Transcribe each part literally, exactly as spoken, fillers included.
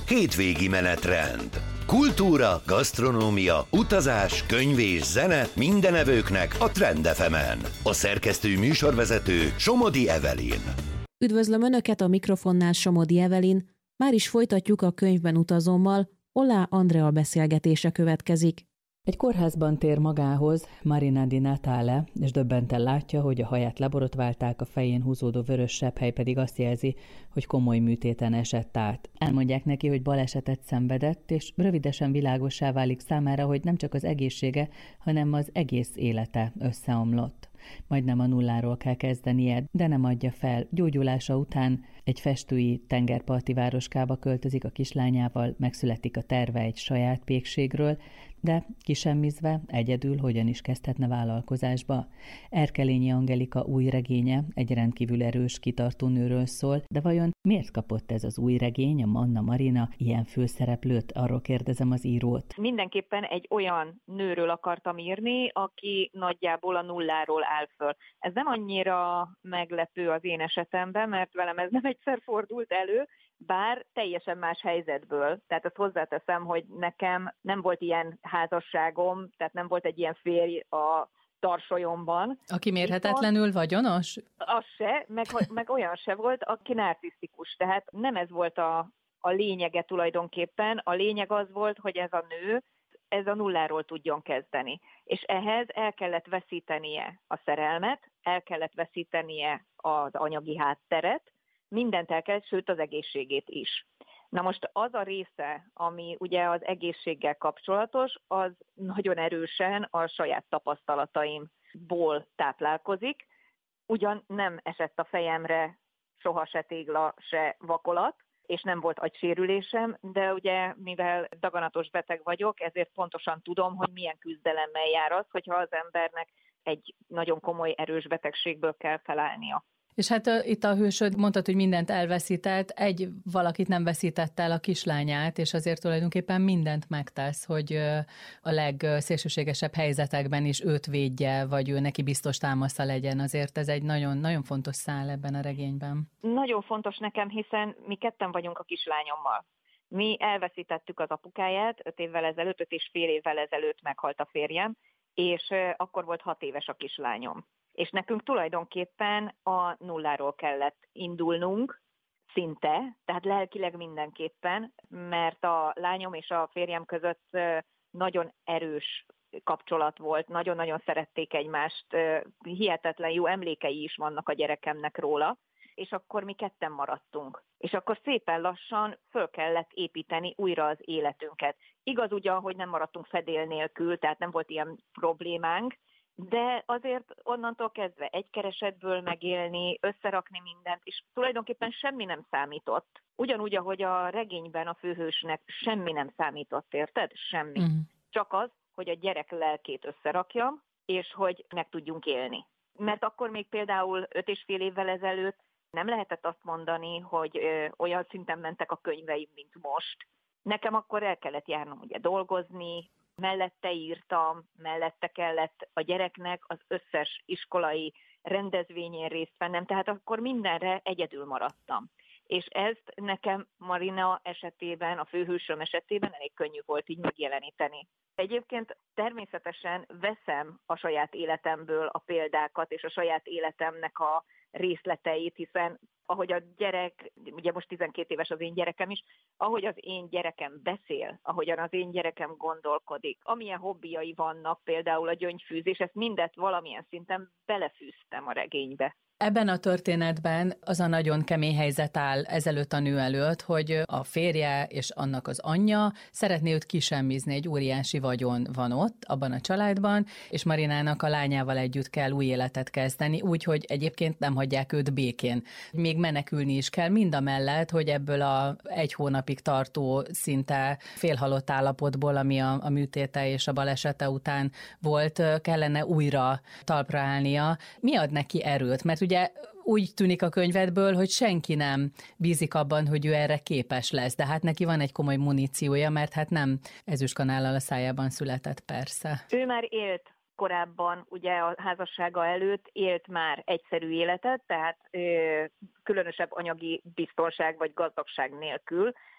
hétvégi menetrend. Kultúra, gasztronómia, utazás, könyv és zene mindenevőknek a Trend ef emen. A szerkesztő műsorvezető Somodi Evelyn. Üdvözlöm Önöket, a mikrofonnál Somodi Evelyn. Már is folytatjuk a könyvben utazómmal, Ollá Andrea beszélgetése következik. Egy kórházban tér magához Marina Di Natale, és döbbenten látja, hogy a haját leborotválták, a fején húzódó vörös sebhely pedig azt jelzi, hogy komoly műtéten esett át. Elmondják neki, hogy balesetet szenvedett, és rövidesen világossá válik számára, hogy nem csak az egészsége, hanem az egész élete összeomlott. Majdnem a nulláról kell kezdenie, de nem adja fel. Gyógyulása után egy festői tengerparti városkába költözik a kislányával, megszületik a terve egy saját pékségről, de kisemmizve, egyedül hogyan is kezdhetne vállalkozásba. Erkelényi Angelika új regénye egy rendkívül erős, kitartó nőről szól, de vajon miért kapott ez az új regény, a Manna Marina ilyen főszereplőt? Arról kérdezem az írót. Mindenképpen egy olyan nőről akartam írni, aki nagyjából a nulláról áll föl. Ez nem annyira meglepő az én esetemben, mert velem ez nem egyszer fordult elő, bár teljesen más helyzetből. Tehát azt hozzáteszem, hogy nekem nem volt ilyen házasságom, tehát nem volt egy ilyen férj a tarsolyomban. Aki mérhetetlenül vagyonos? Az se, meg, meg olyan se volt, aki narcisztikus. Tehát nem ez volt a, a lényege tulajdonképpen. A lényeg az volt, hogy ez a nő, ez a nulláról tudjon kezdeni. És ehhez el kellett veszítenie a szerelmet, el kellett veszítenie az anyagi hátteret, mindent el kellett, sőt az egészségét is. Na most az a része, ami ugye az egészséggel kapcsolatos, az nagyon erősen a saját tapasztalataimból táplálkozik. Ugyan nem esett a fejemre soha se tégla, se vakolat, és nem volt agysérülésem, de ugye mivel daganatos beteg vagyok, ezért pontosan tudom, hogy milyen küzdelemmel jár az, hogyha az embernek egy nagyon komoly, erős betegségből kell felállnia. És hát uh, itt a hősöd mondtad, hogy mindent elveszített, egy valakit nem veszített el, a kislányát, és azért tulajdonképpen mindent megtesz, hogy uh, a legszélsőségesebb helyzetekben is őt védje, vagy ő neki biztos támasza legyen. Azért ez egy nagyon, nagyon fontos szál ebben a regényben. Nagyon fontos nekem, hiszen mi ketten vagyunk a kislányommal. Mi elveszítettük az apukáját, öt évvel ezelőtt, öt és fél évvel ezelőtt meghalt a férjem, és uh, akkor volt hat éves a kislányom. És nekünk tulajdonképpen a nulláról kellett indulnunk, szinte, tehát lelkileg mindenképpen, mert a lányom és a férjem között nagyon erős kapcsolat volt, nagyon-nagyon szerették egymást, hihetetlen jó emlékei is vannak a gyerekemnek róla, és akkor mi ketten maradtunk. És akkor szépen lassan föl kellett építeni újra az életünket. Igaz ugyan, hogy nem maradtunk fedél nélkül, tehát nem volt ilyen problémánk, de azért onnantól kezdve egy keresetből megélni, összerakni mindent, és tulajdonképpen semmi nem számított. Ugyanúgy, ahogy a regényben a főhősnek semmi nem számított, érted? Semmi. Uh-huh. Csak az, hogy a gyerek lelkét összerakjam, és hogy meg tudjunk élni. Mert akkor még például öt és fél évvel ezelőtt nem lehetett azt mondani, hogy ö, olyan szinten mentek a könyveim, mint most. Nekem akkor el kellett járnom ugye dolgozni, mellette írtam, mellette kellett a gyereknek az összes iskolai rendezvényén részt vennem, tehát akkor mindenre egyedül maradtam. És ezt nekem Marina esetében, a főhősöm esetében elég könnyű volt így megjeleníteni. Egyébként természetesen veszem a saját életemből a példákat, és a saját életemnek a részleteit, hiszen ahogy a gyerek, ugye most tizenkét éves az én gyerekem is, ahogy az én gyerekem beszél, ahogyan az én gyerekem gondolkodik, amilyen hobbijai vannak, például a gyöngyfűzés, ezt mindet valamilyen szinten belefűztem a regénybe. Ebben a történetben az a nagyon kemény helyzet áll ezelőtt a nő előtt, hogy a férje és annak az anyja szeretné őt kisemmizni, egy óriási vagyon van ott, abban a családban, és Marinának a lányával együtt kell új életet kezdeni, úgyhogy egyébként nem hagyják őt békén. Még menekülni is kell, mindamellett, hogy ebből a egy hónapig tartó szinte félhalott állapotból, ami a, a műtéte és a balesete után volt, kellene újra talpra állnia. Mi ad neki erőt? Mert ugye úgy tűnik a könyvedből, hogy senki nem bízik abban, hogy ő erre képes lesz, de hát neki van egy komoly muníciója, mert hát nem ezüstkanállal a szájában született, persze. Ő már élt korábban, ugye a házassága előtt élt már egyszerű életet, tehát ö, különösebb anyagi biztonság vagy gazdagság nélkül,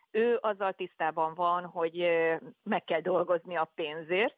ő azzal tisztában van, hogy meg kell dolgozni a pénzért,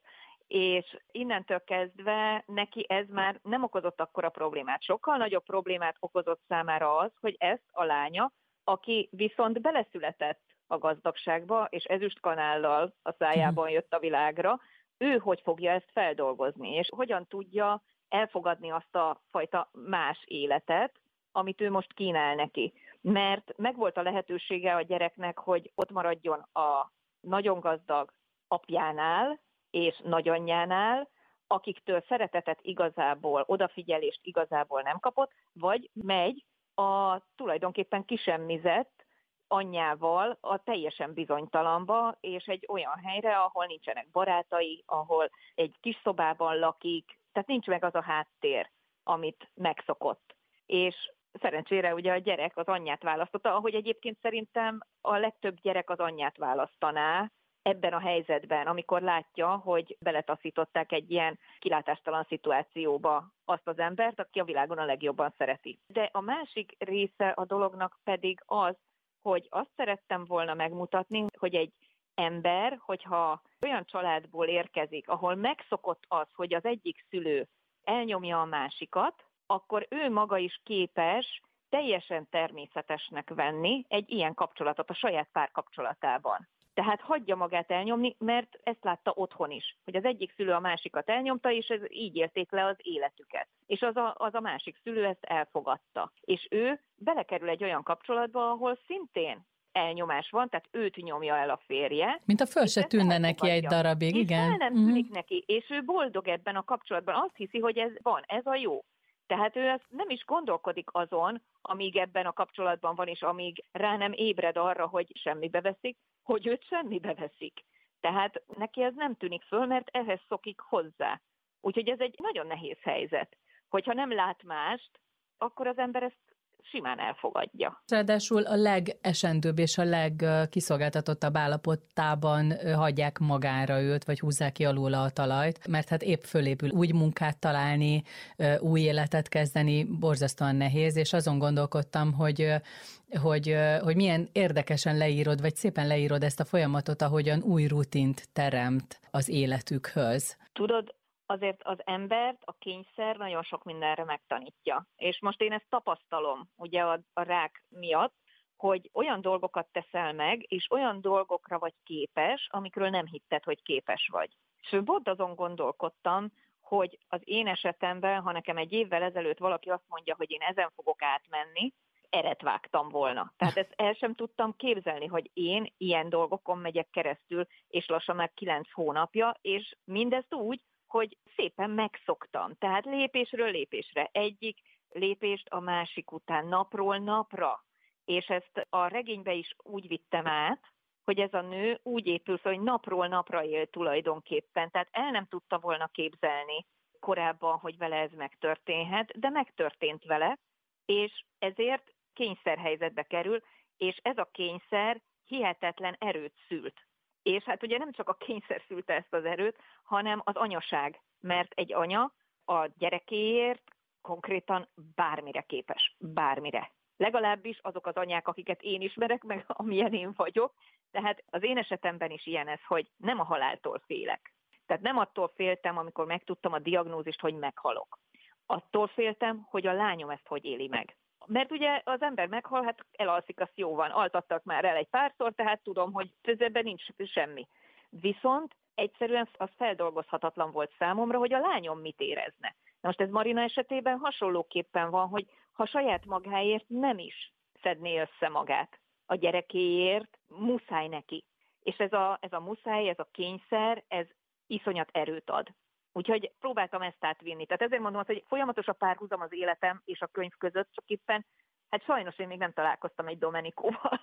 és innentől kezdve neki ez már nem okozott akkora problémát. Sokkal nagyobb problémát okozott számára az, hogy ezt a lánya, aki viszont beleszületett a gazdagságba, és ezüstkanállal a szájában jött a világra, ő hogy fogja ezt feldolgozni, és hogyan tudja elfogadni azt a fajta más életet, amit ő most kínál neki. Mert megvolt a lehetősége a gyereknek, hogy ott maradjon a nagyon gazdag apjánál és nagyanyjánál, akiktől szeretetet igazából, odafigyelést igazából nem kapott, vagy megy a tulajdonképpen kisemmizett anyjával a teljesen bizonytalanba, és egy olyan helyre, ahol nincsenek barátai, ahol egy kis szobában lakik, tehát nincs meg az a háttér, amit megszokott. És szerencsére ugye a gyerek az anyját választotta, ahogy egyébként szerintem a legtöbb gyerek az anyját választaná ebben a helyzetben, amikor látja, hogy beletaszították egy ilyen kilátástalan szituációba azt az embert, aki a világon a legjobban szereti. De a másik része a dolognak pedig az, hogy azt szerettem volna megmutatni, hogy egy ember, hogyha olyan családból érkezik, ahol megszokott az, hogy az egyik szülő elnyomja a másikat, akkor ő maga is képes teljesen természetesnek venni egy ilyen kapcsolatot a saját párkapcsolatában. Tehát hagyja magát elnyomni, mert ezt látta otthon is, hogy az egyik szülő a másikat elnyomta, és ez így élték le az életüket. És az a, az a másik szülő ezt elfogadta. És ő belekerül egy olyan kapcsolatba, ahol szintén elnyomás van, tehát őt nyomja el a férje. Mint a föl se tűnne neki egy darabig, és igen. És nem uh-huh. tűnik neki, és ő boldog ebben a kapcsolatban. Azt hiszi, hogy ez van, ez a jó. Tehát ő ezt nem is gondolkodik azon, amíg ebben a kapcsolatban van, és amíg rá nem ébred arra, hogy semmibe veszik, hogy őt semmibe veszik. Tehát neki ez nem tűnik föl, mert ehhez szokik hozzá. Úgyhogy ez egy nagyon nehéz helyzet. Hogyha nem lát mást, akkor az ember ezt simán elfogadja. Ráadásul a legesendőbb és a legkiszolgáltatottabb állapotában hagyják magára őt, vagy húzzák ki alóla a talajt, mert hát épp fölépül új munkát találni, új életet kezdeni, borzasztóan nehéz, és azon gondolkodtam, hogy, hogy, hogy milyen érdekesen leírod, vagy szépen leírod ezt a folyamatot, ahogyan új rutint teremt az életükhöz. Tudod, azért az embert a kényszer nagyon sok mindenre megtanítja. És most én ezt tapasztalom ugye a, a rák miatt, hogy olyan dolgokat teszel meg, és olyan dolgokra vagy képes, amikről nem hitted, hogy képes vagy. És pont azon gondolkodtam, hogy az én esetemben, ha nekem egy évvel ezelőtt valaki azt mondja, hogy én ezen fogok átmenni, eret vágtam volna. Tehát ezt el sem tudtam képzelni, hogy én ilyen dolgokon megyek keresztül, és lassan már kilenc hónapja, és mindezt úgy, hogy szépen megszoktam. Tehát lépésről lépésre, egyik lépést a másik után, napról napra. És ezt a regénybe is úgy vittem át, hogy ez a nő úgy épül fel, hogy napról napra él tulajdonképpen. Tehát el nem tudta volna képzelni korábban, hogy vele ez megtörténhet, de megtörtént vele, és ezért kényszerhelyzetbe kerül, és ez a kényszer hihetetlen erőt szült. És hát ugye nem csak a kényszer szülte ezt az erőt, hanem az anyaság, mert egy anya a gyerekéért konkrétan bármire képes, bármire. Legalábbis azok az anyák, akiket én ismerek, meg amilyen én vagyok, tehát az én esetemben is ilyen ez, hogy nem a haláltól félek. Tehát nem attól féltem, amikor megtudtam a diagnózist, hogy meghalok. Attól féltem, hogy a lányom ezt hogy éli meg. Mert ugye az ember meghal, hát elalszik, az jó van, altattak már el egy párszor, tehát tudom, hogy ebben nincs semmi. Viszont egyszerűen az feldolgozhatatlan volt számomra, hogy a lányom mit érezne. Na most ez Marina esetében hasonlóképpen van, hogy ha saját magáért nem is szedné össze magát, a gyerekéért muszáj neki. És ez a, ez a muszáj, ez a kényszer, ez iszonyat erőt ad. Úgyhogy próbáltam ezt átvinni. Tehát ezért mondom azt, hogy folyamatos a párhuzam az életem és a könyv között, csak éppen, hát sajnos én még nem találkoztam egy Domenicóval.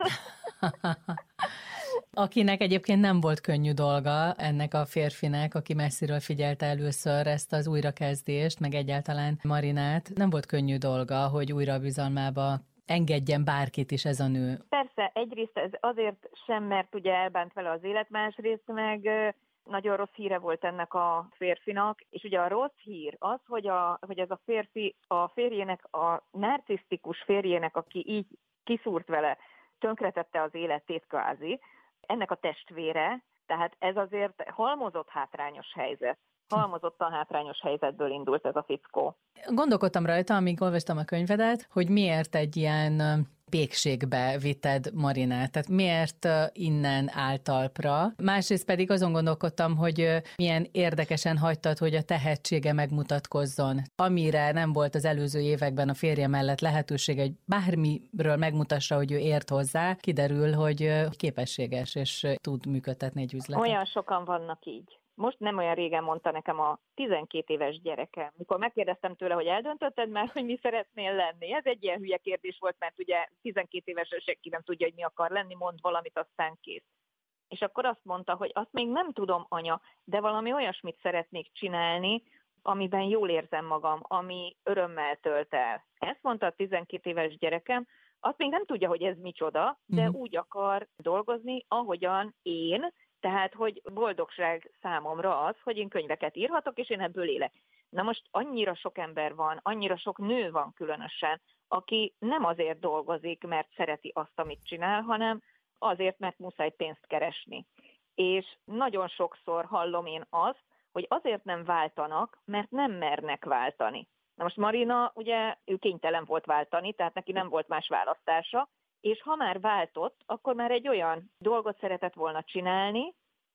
Akinek egyébként nem volt könnyű dolga, ennek a férfinek, aki messziről figyelte először ezt az újrakezdést, meg egyáltalán Marinát, nem volt könnyű dolga, hogy újra a bizalmába engedjen bárkit is ez a nő. Persze, egyrészt ez azért sem, mert ugye elbánt vele az élet, másrészt meg nagyon rossz híre volt ennek a férfinak, és ugye a rossz hír az, hogy, a, hogy ez a férfi a férjének, a narcisztikus férjének, aki így kiszúrt vele tönkretette az életét kvázi, ennek a testvére, tehát ez azért halmozott hátrányos helyzet. Halmozottan hátrányos helyzetből indult ez a fickó. Gondolkodtam rajta, amíg olvastam a könyvedet, hogy miért egy ilyen pékségbe vitted Marinát, tehát miért innen áll talpra. Másrészt pedig azon gondolkodtam, hogy milyen érdekesen hagytad, hogy a tehetsége megmutatkozzon. Amire nem volt az előző években a férje mellett lehetőség, hogy bármiről megmutassa, hogy ő ért hozzá, kiderül, hogy képességes, és tud működtetni egy üzletet. Olyan sokan vannak így. Most nem olyan régen mondta nekem a tizenkét éves gyerekem, mikor megkérdeztem tőle, hogy eldöntötted már, hogy mi szeretnél lenni. Ez egy ilyen hülye kérdés volt, mert ugye tizenkét évesen senki nem tudja, hogy mi akar lenni, mond valamit, aztán kész. És akkor azt mondta, hogy azt még nem tudom, anya, de valami olyasmit szeretnék csinálni, amiben jól érzem magam, ami örömmel tölt el. Ezt mondta a tizenkét éves gyerekem, azt még nem tudja, hogy ez micsoda, de mm. úgy akar dolgozni, ahogyan én. Tehát, hogy boldogság számomra az, hogy én könyveket írhatok, és én ebből élek. Na most annyira sok ember van, annyira sok nő van különösen, aki nem azért dolgozik, mert szereti azt, amit csinál, hanem azért, mert muszáj pénzt keresni. És nagyon sokszor hallom én azt, hogy azért nem váltanak, mert nem mernek váltani. Na most Marina, ugye, ő kénytelen volt váltani, tehát neki nem volt más választása, és ha már váltott, akkor már egy olyan dolgot szeretett volna csinálni,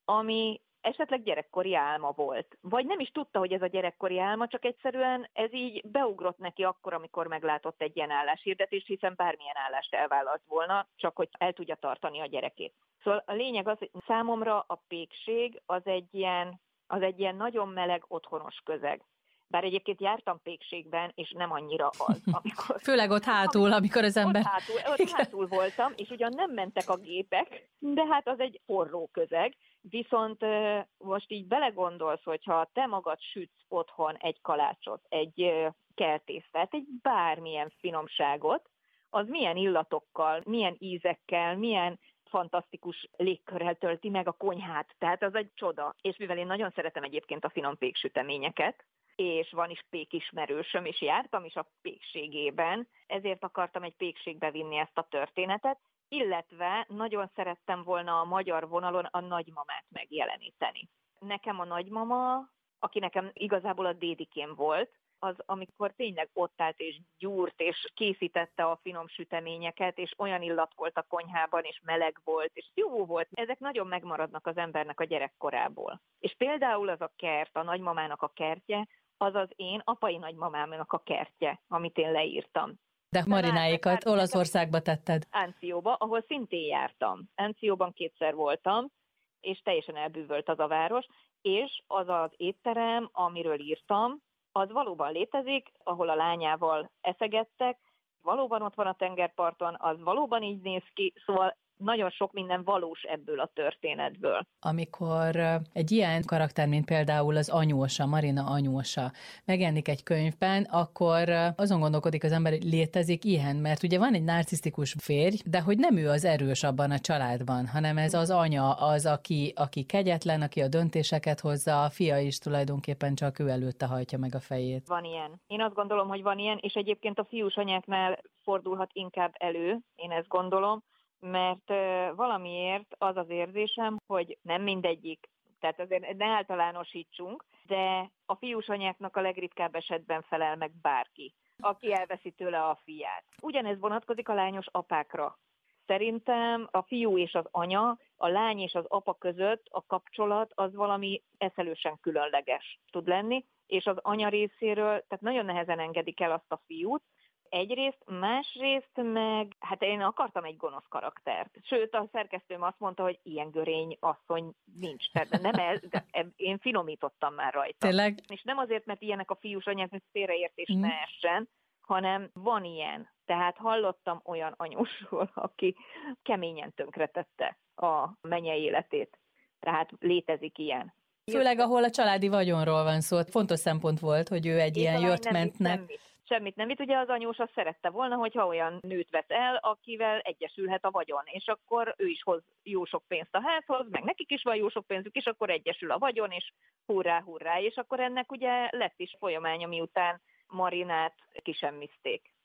ami esetleg gyerekkori álma volt. Vagy nem is tudta, hogy ez a gyerekkori álma, csak egyszerűen ez így beugrott neki akkor, amikor meglátott egy ilyen álláshirdetést, hiszen bármilyen állást elvállalt volna, csak hogy el tudja tartani a gyerekét. Szóval a lényeg az, hogy számomra a pékség az egy ilyen, az egy ilyen nagyon meleg, otthonos közeg. Bár egyébként jártam pékségben, és nem annyira az. Amikor, Főleg ott hátul, amikor az ember... Ott hátul, ott hátul voltam, és ugyan nem mentek a gépek, de hát az egy forró közeg. Viszont most így belegondolsz, hogyha te magad sütsz otthon egy kalácsot, egy kertésztát, egy bármilyen finomságot, az milyen illatokkal, milyen ízekkel, milyen fantasztikus légkörrel tölti meg a konyhát. Tehát az egy csoda. És mivel én nagyon szeretem egyébként a finom péksüteményeket, és van is pékismerősöm, és jártam is a pékségében, ezért akartam egy pékségbe vinni ezt a történetet, illetve nagyon szerettem volna a magyar vonalon a nagymamát megjeleníteni. Nekem a nagymama, aki nekem igazából a dédikém volt, az amikor tényleg ott állt és gyúrt, és készítette a finom süteményeket, és olyan illat volt a konyhában, és meleg volt, és jó volt. Ezek nagyon megmaradnak az embernek a gyerekkorából. És például az a kert, a nagymamának a kertje, az az én apai nagymamámnak a kertje, amit én leírtam. De Marináikat Olaszországba tetted. Ancióba, ahol szintén jártam. Ancióban kétszer voltam, és teljesen elbűvölt az a város, és az az étterem, amiről írtam, az valóban létezik, ahol a lányával eszegettek, valóban ott van a tengerparton, az valóban így néz ki, szóval nagyon sok minden valós ebből a történetből. Amikor egy ilyen karakter, mint például az anyósa, Marina anyósa megjelenik egy könyvben, akkor azon gondolkodik az ember, hogy létezik ilyen, mert ugye van egy narcisztikus férj, de hogy nem ő az erős abban a családban, hanem ez az anya az, aki, aki kegyetlen, aki a döntéseket hozza, a fia is tulajdonképpen csak ő előtte hajtja meg a fejét. Van ilyen. Én azt gondolom, hogy van ilyen, és egyébként a fiús anyáknál fordulhat inkább elő, én ezt gondolom, mert valamiért az az érzésem, hogy nem mindegyik, tehát azért ne általánosítsunk, de a fiús anyáknak a legritkább esetben felel meg bárki, aki elveszi tőle a fiát. Ugyanez vonatkozik a lányos apákra. Szerintem a fiú és az anya, a lány és az apa között a kapcsolat az valami eszelősen különleges tud lenni, és az anya részéről, tehát nagyon nehezen engedik el azt a fiút, egyrészt, másrészt meg, hát én akartam egy gonosz karaktert. Sőt, a szerkesztőm azt mondta, hogy ilyen görény asszony nincs. Tehát nem ez, de én finomítottam már rajta. Tényleg? És nem azért, mert ilyenek a fiús anyák, hogy félreértés mm. ne essen, hanem van ilyen. Tehát hallottam olyan anyósról, aki keményen tönkretette a menye életét. Tehát létezik ilyen. Főleg, ahol a családi vagyonról van szó. Fontos szempont volt, hogy ő egy Én ilyen jött-mentnek. Semmit, semmit nem vitt. Ugye az anyós azt szerette volna, hogyha olyan nőt vesz el, akivel egyesülhet a vagyon, és akkor ő is hoz jó sok pénzt a házhoz, meg nekik is van jó sok pénzük, és akkor egyesül a vagyon, és hurrá, hurrá. És akkor ennek ugye lett is folyamánya, miután Marinát kisemmizték.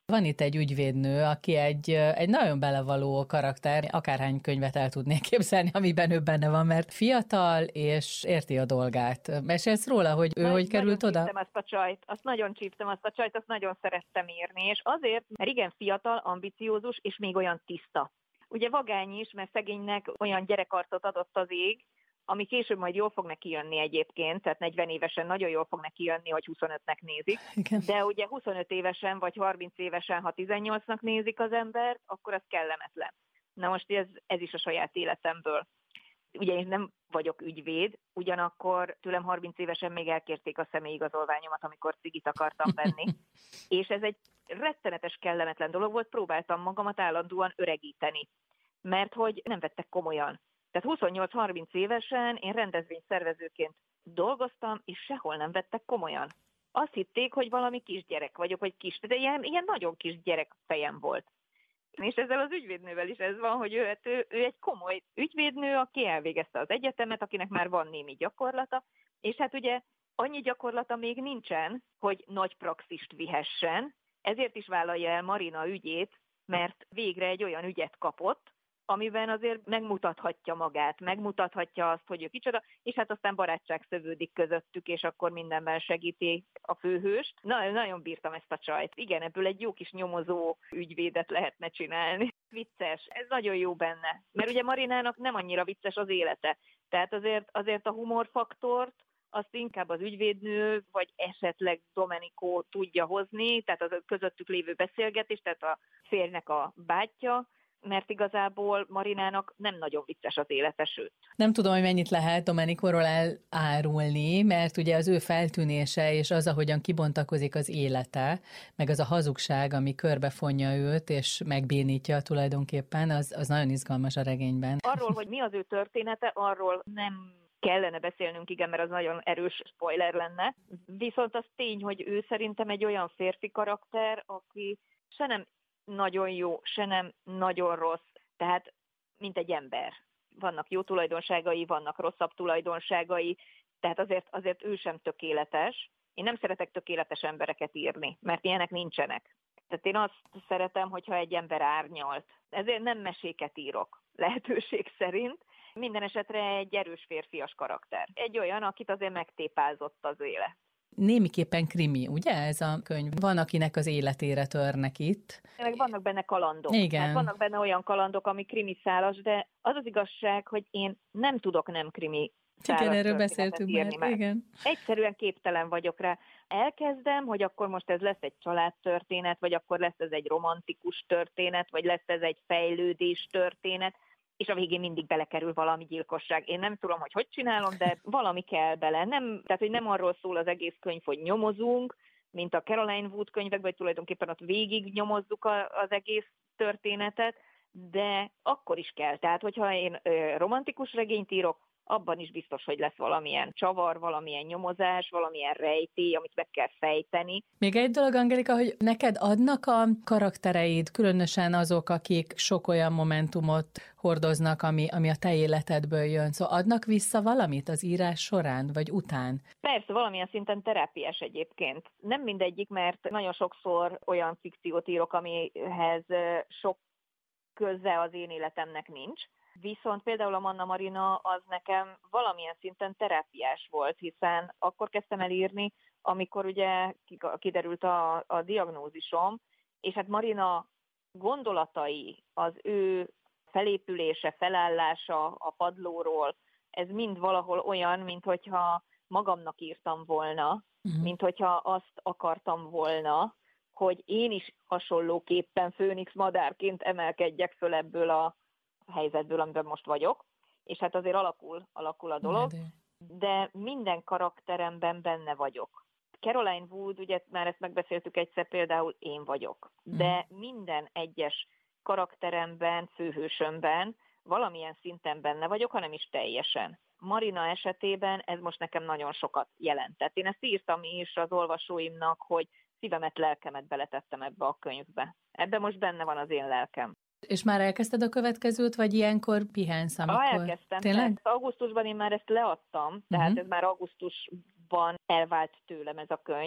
Van itt egy ügyvédnő, aki egy, egy nagyon belevaló karakter, akárhány könyvet el tudnék képzelni, amiben ő benne van, mert fiatal és érti a dolgát. Mesélsz róla, hogy ő Na, hogy került oda? Nagyon azt a csajt, azt nagyon csíptem azt a csajt, azt nagyon szerettem írni, és azért, mert igen fiatal, ambiciózus, és még olyan tiszta. Ugye vagány is, mert szegénynek olyan gyerekarcot adott az ég, ami később majd jól fog neki jönni egyébként, tehát negyven évesen nagyon jól fog neki jönni, hogy huszonötnek nézik. Igen. De ugye huszonöt évesen vagy harminc évesen, ha tizennyolcnak nézik az embert, akkor az kellemetlen. Na most ez, ez is a saját életemből. Ugye én nem vagyok ügyvéd, ugyanakkor tőlem harminc évesen még elkérték a személyigazolványomat, amikor cigit akartam venni. És ez egy rettenetes kellemetlen dolog volt, próbáltam magamat állandóan öregíteni, mert hogy nem vettek komolyan. Tehát huszonnyolc-harminc évesen én rendezvényszervezőként dolgoztam, és sehol nem vettek komolyan. Azt hitték, hogy valami kisgyerek vagyok, vagy kis, de ilyen, ilyen nagyon kis gyerek fejem volt. És ezzel az ügyvédnővel is ez van, hogy ő, hát ő, ő egy komoly ügyvédnő, aki elvégezte az egyetemet, akinek már van némi gyakorlata, és hát ugye annyi gyakorlata még nincsen, hogy nagy praxist vihessen, ezért is vállalja el Marina ügyét, mert végre egy olyan ügyet kapott, amiben azért megmutathatja magát, megmutathatja azt, hogy ő kicsoda, és hát aztán barátság szövődik közöttük, és akkor mindenben segíti a főhőst. Na, nagyon bírtam ezt a csajt. Igen, ebből egy jó kis nyomozó ügyvédet lehetne csinálni. Vicces, ez nagyon jó benne. Mert ugye Marinának nem annyira vicces az élete. Tehát azért, azért a humorfaktort azt inkább az ügyvédnő, vagy esetleg Domenico tudja hozni, tehát az közöttük lévő beszélgetés, tehát a férjnek a bátyja, mert igazából Marinának nem nagyon vicces az élete, sőt. Nem tudom, hogy mennyit lehet Domenicoról elárulni, mert ugye az ő feltűnése és az, ahogyan kibontakozik az élete, meg az a hazugság, ami körbefonja őt és megbénítja tulajdonképpen, az, az nagyon izgalmas a regényben. Arról, hogy mi az ő története, arról nem kellene beszélnünk, igen, mert az nagyon erős spoiler lenne. Viszont az tény, hogy ő szerintem egy olyan férfi karakter, aki se nem nagyon jó, se nem nagyon rossz, tehát mint egy ember. Vannak jó tulajdonságai, vannak rosszabb tulajdonságai, tehát azért, azért ő sem tökéletes. Én nem szeretek tökéletes embereket írni, mert ilyenek nincsenek. Tehát én azt szeretem, hogyha egy ember árnyalt. Ezért nem meséket írok, lehetőség szerint. Minden esetre egy erős férfias karakter. Egy olyan, akit azért megtépázott az élet. Némiképpen krimi, ugye ez a könyv? Van, akinek az életére törnek itt. Meg vannak benne kalandok. Igen. Hát vannak benne olyan kalandok, ami krimi szálas, de az az igazság, hogy én nem tudok nem krimi szálas igen, erről beszéltünk írni már. Igen. Egyszerűen képtelen vagyok rá. Elkezdem, hogy akkor most ez lesz egy családtörténet, vagy akkor lesz ez egy romantikus történet, vagy lesz ez egy fejlődés történet, és a végén mindig belekerül valami gyilkosság. Én nem tudom, hogy hogy csinálom, de valami kell bele. Nem, tehát, hogy nem arról szól az egész könyv, hogy nyomozunk, mint a Caroline Wood könyvek, vagy tulajdonképpen ott végig nyomozzuk a, az egész történetet, de akkor is kell. Tehát, hogyha én ö, romantikus regényt írok, abban is biztos, hogy lesz valamilyen csavar, valamilyen nyomozás, valamilyen rejtély, amit meg kell fejteni. Még egy dolog, Angelika, hogy neked adnak a karaktereid, különösen azok, akik sok olyan momentumot hordoznak, ami, ami a te életedből jön. Szóval adnak vissza valamit az írás során, vagy után? Persze, valamilyen szinten terápiás egyébként. Nem mindegyik, mert nagyon sokszor olyan fikciót írok, amihez sok köze az én életemnek nincs. Viszont például a Manna Marina az nekem valamilyen szinten terápiás volt, hiszen akkor kezdtem el írni, amikor ugye kiderült a, a diagnózisom, és hát Marina gondolatai, az ő felépülése, felállása a padlóról, ez mind valahol olyan, mint hogyha magamnak írtam volna, uh-huh. mint hogyha azt akartam volna, hogy én is hasonlóképpen főnix madárként emelkedjek föl ebből a helyzetből, amiben most vagyok, és hát azért alakul, alakul a dolog, de minden karakteremben benne vagyok. Caroline Wood, ugye már ezt megbeszéltük egyszer, például én vagyok, de minden egyes karakteremben, főhősömben valamilyen szinten benne vagyok, hanem is teljesen. Marina esetében ez most nekem nagyon sokat jelentett. Én ezt írtam is az olvasóimnak, hogy szívemet, lelkemet beletettem ebbe a könyvbe. Ebben most benne van az én lelkem. És már elkezdted a következőt, vagy ilyenkor pihensz, amikor... Ah, elkezdtem. Tényleg? Augusztusban én már ezt leadtam, tehát uh-huh. ez már augusztusban elvált tőlem ez a könyv,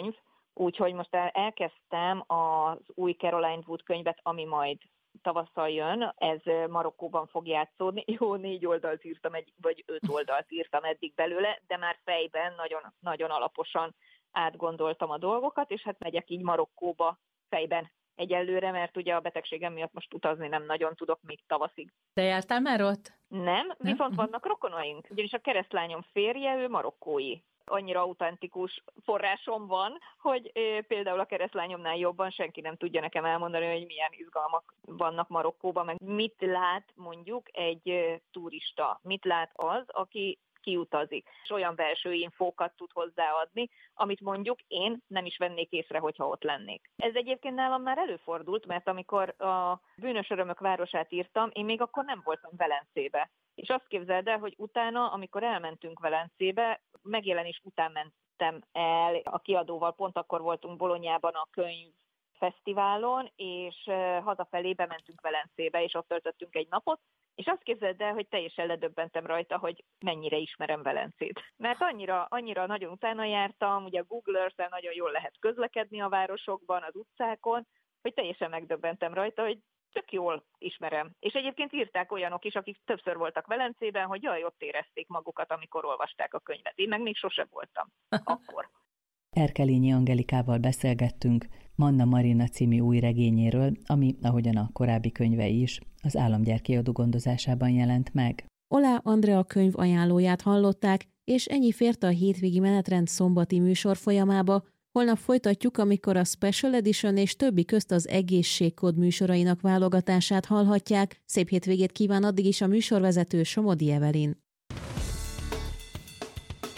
Úgyhogy most elkezdtem az új Caroline Wood könyvet, ami majd tavasszal jön, ez Marokkóban fog játszódni. Jó, négy oldalt írtam, egy, vagy öt oldalt írtam eddig belőle, de már fejben nagyon, nagyon alaposan átgondoltam a dolgokat, és hát megyek így Marokkóba fejben egyelőre, mert ugye a betegségem miatt most utazni nem nagyon tudok még tavaszig. Te jártál már ott? Nem, viszont nem? Vannak rokonaink. Ugyanis a keresztlányom férje, ő marokkói. Annyira autentikus forrásom van, hogy e, például a keresztlányomnál jobban senki nem tudja nekem elmondani, hogy milyen izgalmak vannak Marokkóban, meg mit lát mondjuk egy e, turista, mit lát az, aki kiutazik, és olyan belső infókat tud hozzáadni, amit mondjuk én nem is vennék észre, hogyha ott lennék. Ez egyébként nálam már előfordult, mert amikor a Bűnös örömök városát írtam, én még akkor nem voltam Velencébe. És azt képzeld el, hogy utána, amikor elmentünk Velencébe, megjelenés után mentem el a kiadóval, pont akkor voltunk Bolonyában a könyvfesztiválon, és hazafelé bementünk Velencébe, és ott töltöttünk egy napot, és azt képzeld el, hogy teljesen ledöbbentem rajta, hogy mennyire ismerem Velencét. Mert annyira, annyira nagyon utána jártam, ugye a Google Earth-en nagyon jól lehet közlekedni a városokban, az utcákon, hogy teljesen megdöbbentem rajta, hogy tök jól ismerem. És egyébként írták olyanok is, akik többször voltak Velencében, hogy jaj, ott érezték magukat, amikor olvasták a könyvet. Én meg még sose voltam akkor. Erkelényi Angelikával beszélgettünk Manna Marina című új regényéről, ami, ahogyan a korábbi könyvei is, az Államgyár kiadó gondozásában jelent meg. Oláh Andrea könyv ajánlóját hallották, és ennyi fért a hétvégi menetrend szombati műsor folyamába. Holnap folytatjuk, amikor a Special Edition és többi közt az Egészségkód műsorainak válogatását hallhatják. Szép hétvégét kíván addig is a műsorvezető Somodi Evelyn.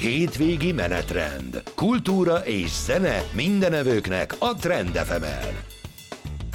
Hétvégi menetrend. Kultúra és zene mindenevőknek a Trend ef emen.